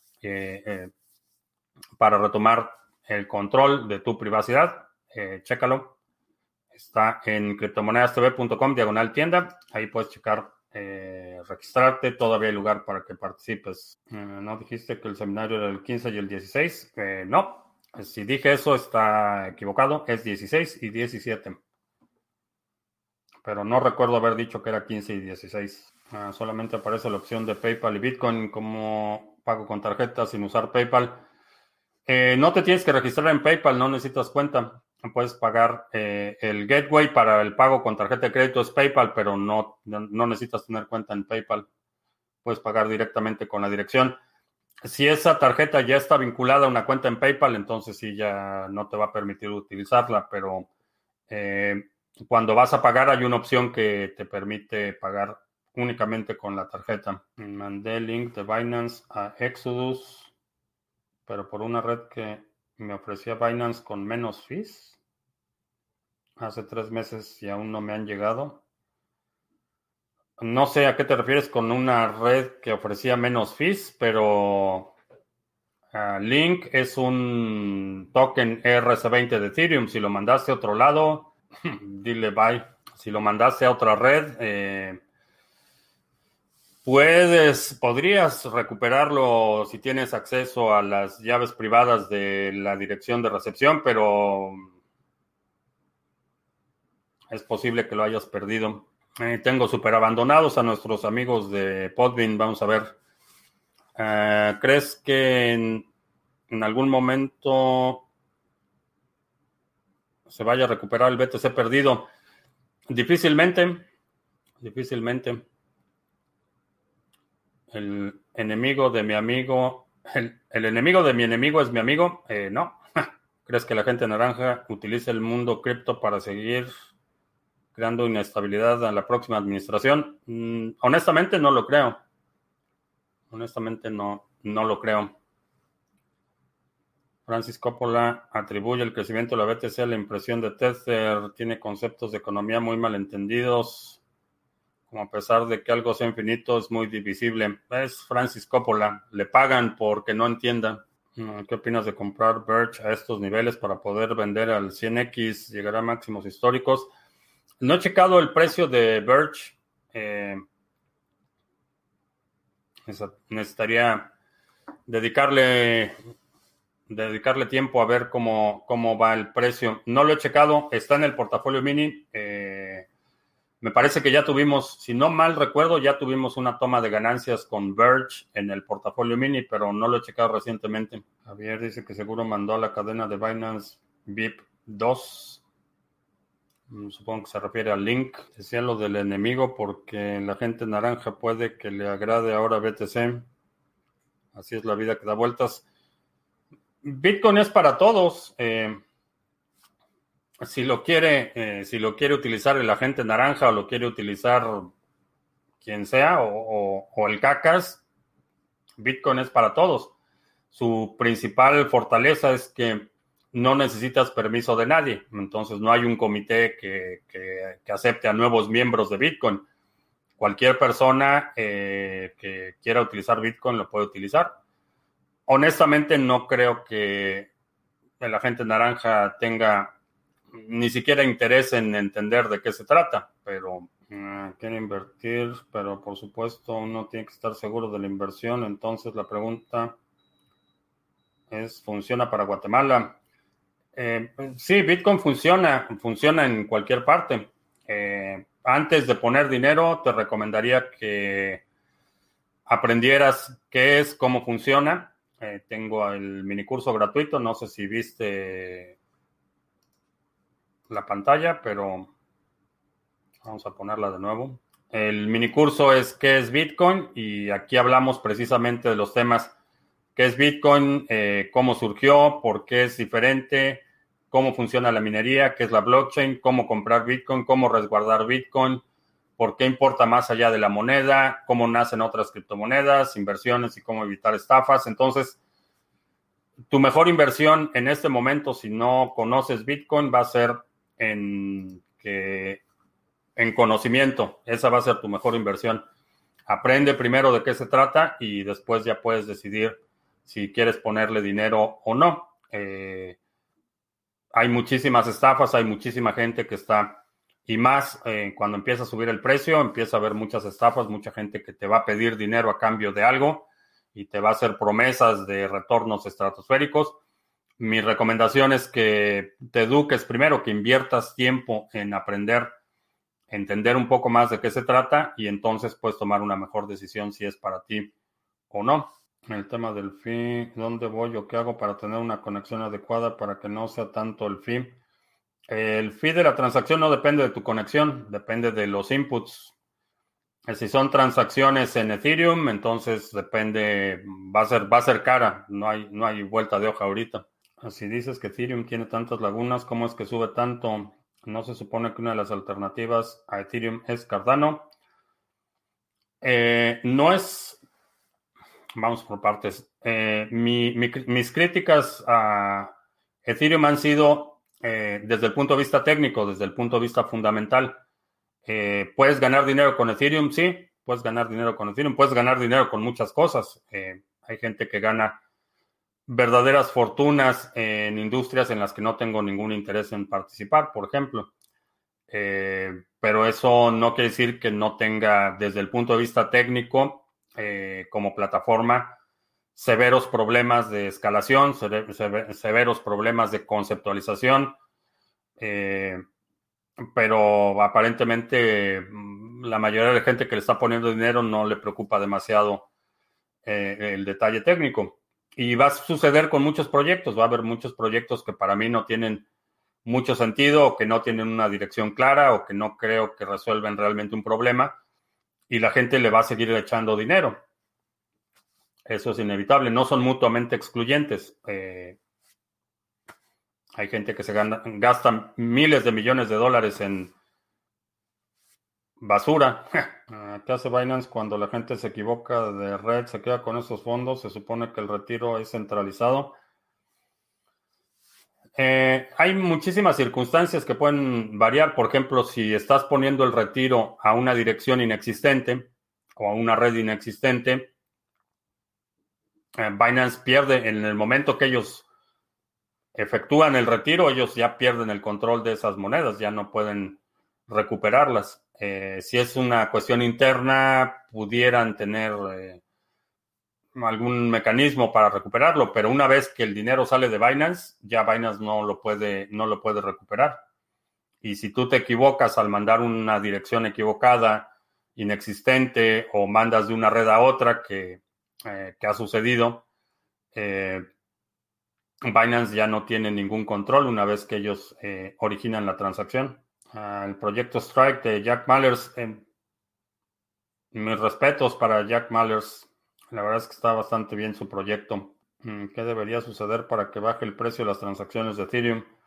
para retomar el control de tu privacidad. Chécalo. Está en criptomonedastv.com/tienda. Ahí puedes checar, registrarte. Todavía hay lugar para que participes. ¿No dijiste que el seminario era el 15 y el 16? No. Si dije eso, está equivocado. Es 16 y 17. Pero no recuerdo haber dicho que era 15 y 16. Solamente aparece la opción de PayPal y Bitcoin como pago con tarjeta sin usar PayPal. No te tienes que registrar en PayPal, no necesitas cuenta. Puedes pagar el gateway para el pago con tarjeta de crédito es PayPal, pero no necesitas tener cuenta en PayPal. Puedes pagar directamente con la dirección. Si esa tarjeta ya está vinculada a una cuenta en PayPal, entonces sí ya no te va a permitir utilizarla, pero cuando vas a pagar hay una opción que te permite pagar únicamente con la tarjeta. Mandé el link de Binance a Exodus, pero por una red que me ofrecía Binance con menos fees. Hace 3 meses y aún no me han llegado. No sé a qué te refieres con una red que ofrecía menos fees, pero Link es un token ERC20 de Ethereum. Si lo mandaste a otro lado, dile bye. Si lo mandaste a otra red, podrías recuperarlo si tienes acceso a las llaves privadas de la dirección de recepción, pero es posible que lo hayas perdido. Tengo súper abandonados a nuestros amigos de Podbean. Vamos a ver. ¿Crees que en algún momento se vaya a recuperar el BTC perdido? Difícilmente. Difícilmente. El enemigo de mi amigo. El enemigo de mi enemigo es mi amigo. No. ¿Crees que la gente naranja utilice el mundo cripto para seguir creando inestabilidad a la próxima administración? Honestamente no lo creo. Honestamente no lo creo. Francis Coppola atribuye el crecimiento de la BTC a la impresión de Tether. Tiene conceptos de economía muy malentendidos. Como a pesar de que algo sea infinito, es muy divisible. Es Francis Coppola. Le pagan porque no entienda. ¿Qué opinas de comprar Birch a estos niveles para poder vender al 100x? ¿Llegará a máximos históricos? No he checado el precio de Birch. Necesitaría dedicarle tiempo a ver cómo va el precio. No lo he checado, está en el portafolio mini. Me parece que ya tuvimos, si no mal recuerdo, ya tuvimos una toma de ganancias con Verge en el portafolio mini, pero no lo he checado recientemente. Javier dice que seguro mandó a la cadena de Binance VIP 2. Supongo que se refiere al link. Decía lo del enemigo porque la gente naranja puede que le agrade ahora BTC. Así es la vida que da vueltas. Bitcoin es para todos. Si lo quiere utilizar el agente naranja o lo quiere utilizar quien sea o el cacas, Bitcoin es para todos. Su principal fortaleza es que no necesitas permiso de nadie. Entonces no hay un comité que acepte a nuevos miembros de Bitcoin. Cualquier persona que quiera utilizar Bitcoin lo puede utilizar. Honestamente no creo que el agente naranja tenga ni siquiera interés en entender de qué se trata, pero quiere invertir, pero por supuesto uno tiene que estar seguro de la inversión. Entonces la pregunta es, ¿funciona para Guatemala? Sí, Bitcoin funciona en cualquier parte. Antes de poner dinero, te recomendaría que aprendieras qué es, cómo funciona. Tengo el minicurso gratuito, no sé si viste la pantalla, pero vamos a ponerla de nuevo. El minicurso es qué es Bitcoin y aquí hablamos precisamente de los temas: qué es Bitcoin, cómo surgió, por qué es diferente, cómo funciona la minería, qué es la blockchain, cómo comprar Bitcoin, cómo resguardar Bitcoin, por qué importa más allá de la moneda, cómo nacen otras criptomonedas, inversiones y cómo evitar estafas. Entonces, tu mejor inversión en este momento, si no conoces Bitcoin, va a ser en conocimiento. Esa va a ser tu mejor inversión. Aprende primero de qué se trata y después ya puedes decidir si quieres ponerle dinero o no. Hay muchísimas estafas, hay muchísima gente que está, y más cuando empieza a subir el precio, empieza a haber muchas estafas, mucha gente que te va a pedir dinero a cambio de algo y te va a hacer promesas de retornos estratosféricos. Mi recomendación es que te eduques primero, que inviertas tiempo en aprender, entender un poco más de qué se trata y entonces puedes tomar una mejor decisión si es para ti o no. El tema del fee, ¿dónde voy o qué hago para tener una conexión adecuada para que no sea tanto el fee? El fee de la transacción no depende de tu conexión, depende de los inputs. Si son transacciones en Ethereum, entonces depende, va a ser cara, no hay vuelta de hoja ahorita. Si dices que Ethereum tiene tantas lagunas, ¿cómo es que sube tanto? ¿No se supone que una de las alternativas a Ethereum es Cardano? No es. Vamos por partes. Mis críticas a Ethereum han sido desde el punto de vista técnico, desde el punto de vista fundamental. ¿Puedes ganar dinero con Ethereum? Sí, puedes ganar dinero con Ethereum, puedes ganar dinero con muchas cosas. Hay gente que gana verdaderas fortunas en industrias en las que no tengo ningún interés en participar, por ejemplo. Pero eso no quiere decir que no tenga, desde el punto de vista técnico, como plataforma, severos problemas de escalación, severos problemas de conceptualización, eh, pero aparentemente la mayoría de la gente que le está poniendo dinero no le preocupa demasiado el detalle técnico. Y va a suceder con muchos proyectos, va a haber muchos proyectos que para mí no tienen mucho sentido o que no tienen una dirección clara o que no creo que resuelven realmente un problema y la gente le va a seguir echando dinero. Eso es inevitable, no son mutuamente excluyentes. Hay gente que gasta miles de millones de dólares en basura. ¿Qué hace Binance cuando la gente se equivoca de red, se queda con esos fondos? Se supone que el retiro es centralizado. Hay muchísimas circunstancias que pueden variar. Por ejemplo, si estás poniendo el retiro a una dirección inexistente o a una red inexistente, Binance pierde en el momento que ellos efectúan el retiro, ellos ya pierden el control de esas monedas, ya no pueden recuperarlas. Si es una cuestión interna, pudieran tener algún mecanismo para recuperarlo, pero una vez que el dinero sale de Binance, ya Binance no lo puede recuperar. Y si tú te equivocas al mandar una dirección equivocada, inexistente, o mandas de una red a otra que ha sucedido, Binance ya no tiene ningún control una vez que ellos originan la transacción. El proyecto Strike de Jack Mallers, mis respetos para Jack Mallers. La verdad es que está bastante bien su proyecto. ¿Qué debería suceder para que baje el precio de las transacciones de Ethereum?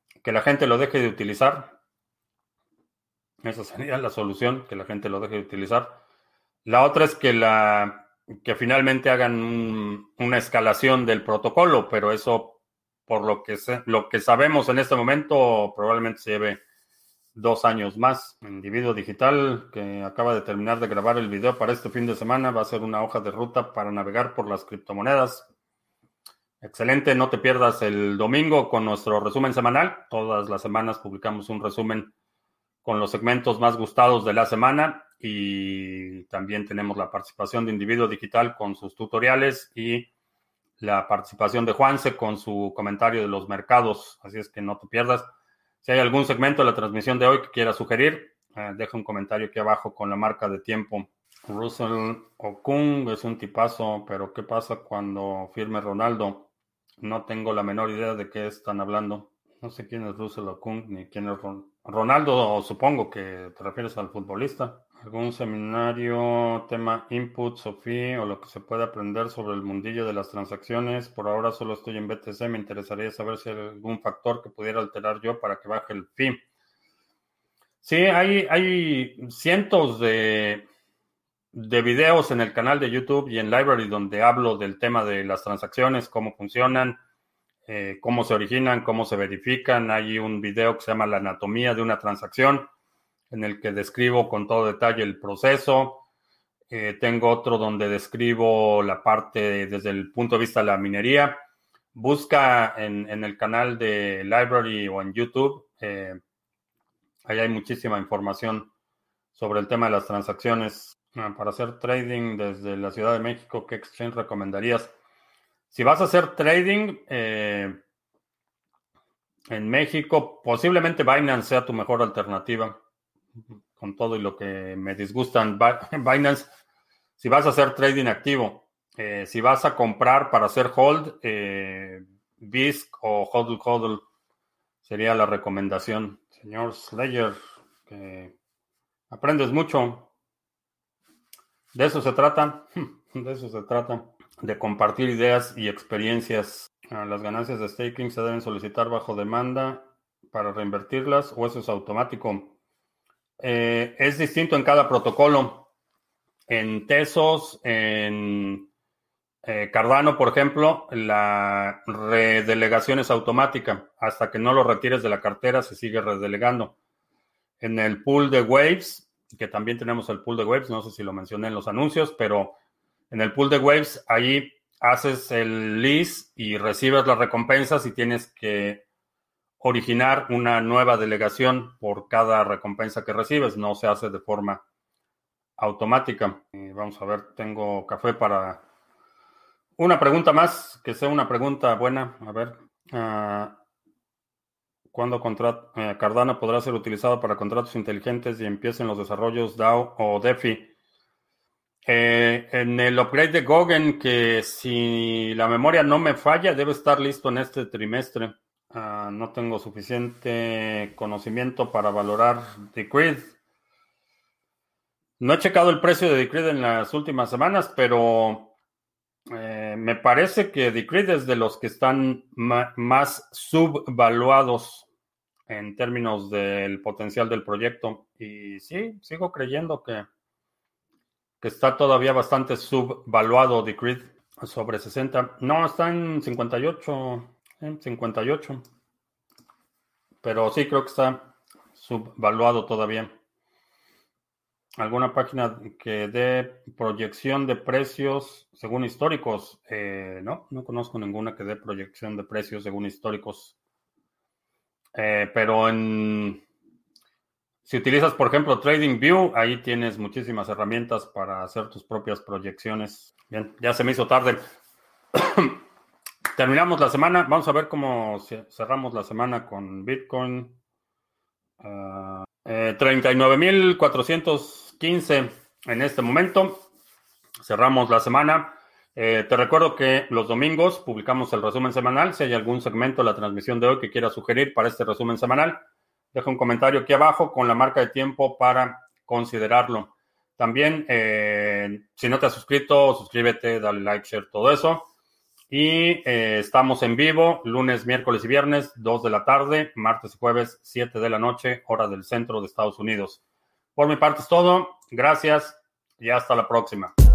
que la gente lo deje de utilizar. Esa sería la solución, que la gente lo deje de utilizar. La otra es que finalmente hagan una escalación del protocolo, pero eso, por lo que sabemos en este momento, probablemente se lleve 2 años más. Individuo Digital, que acaba de terminar de grabar el video para este fin de semana, va a ser una hoja de ruta para navegar por las criptomonedas. Excelente, no te pierdas el domingo con nuestro resumen semanal. Todas las semanas publicamos un resumen con los segmentos más gustados de la semana y también tenemos la participación de Individuo Digital con sus tutoriales y la participación de Juanse con su comentario de los mercados. Así es que no te pierdas. Si hay algún segmento de la transmisión de hoy que quieras sugerir, deja un comentario aquí abajo con la marca de tiempo. Russell Okung es un tipazo, pero ¿qué pasa cuando firme Ronaldo? No tengo la menor idea de qué están hablando. No sé quién es Russell Okung ni quién es Ronaldo, supongo que te refieres al futbolista. ¿Algún seminario, tema inputs o fee o lo que se puede aprender sobre el mundillo de las transacciones? Por ahora solo estoy en BTC. Me interesaría saber si hay algún factor que pudiera alterar yo para que baje el fee. Sí, hay cientos de videos en el canal de YouTube y en Library donde hablo del tema de las transacciones, cómo funcionan, cómo se originan, cómo se verifican. Hay un video que se llama La anatomía de una transacción, en el que describo con todo detalle el proceso. Tengo otro donde describo la parte desde el punto de vista de la minería. Busca en el canal de Library o en YouTube. Ahí hay muchísima información sobre el tema de las transacciones. Para hacer trading desde la Ciudad de México, ¿qué exchange recomendarías? Si vas a hacer trading en México, posiblemente Binance sea tu mejor alternativa. Con todo y lo que me disgustan Binance, si vas a hacer trading activo. Si vas a comprar para hacer hold, BISC o HODL HODL sería la recomendación. Señor Slayer, que aprendes mucho. De eso se trata, de eso se trata, de compartir ideas y experiencias. Las ganancias de staking se deben solicitar bajo demanda para reinvertirlas o eso es automático. Es distinto en cada protocolo. En Tesos, en Cardano, por ejemplo, la redelegación es automática. Hasta que no lo retires de la cartera, se sigue redelegando. En el pool de Waves, que también tenemos el pool de Waves, no sé si lo mencioné en los anuncios, pero en el pool de Waves, ahí haces el lease y recibes las recompensas y tienes que originar una nueva delegación por cada recompensa que recibes, no se hace de forma automática. Vamos a ver, tengo café para una pregunta más, que sea una pregunta buena. A ver, ¿cuándo Cardano podrá ser utilizado para contratos inteligentes y empiecen los desarrollos DAO o DeFi? En el upgrade de Goguen, que si la memoria no me falla, debe estar listo en este trimestre. No tengo suficiente conocimiento para valorar Decred. No he checado el precio de Decred en las últimas semanas, pero me parece que Decred es de los que están más subvaluados en términos del potencial del proyecto. Y sí, sigo creyendo que está todavía bastante subvaluado Decred, sobre 60. No, está en 58. 58. Pero sí creo que está subvaluado todavía. ¿Alguna página que dé proyección de precios según históricos? No conozco ninguna que dé proyección de precios según históricos. Pero si utilizas, por ejemplo, TradingView, ahí tienes muchísimas herramientas para hacer tus propias proyecciones. Bien, ya se me hizo tarde. Terminamos la semana. Vamos a ver cómo cerramos la semana con Bitcoin. 39,415 en este momento. Cerramos la semana. Te recuerdo que los domingos publicamos el resumen semanal. Si hay algún segmento de la transmisión de hoy que quieras sugerir para este resumen semanal, deja un comentario aquí abajo con la marca de tiempo para considerarlo. También, si no te has suscrito, suscríbete, dale like, share, todo eso. Y estamos en vivo lunes, miércoles y viernes, 2 de la tarde, martes y jueves, 7 de la noche, hora del centro de Estados Unidos. Por mi parte es todo. Gracias y hasta la próxima.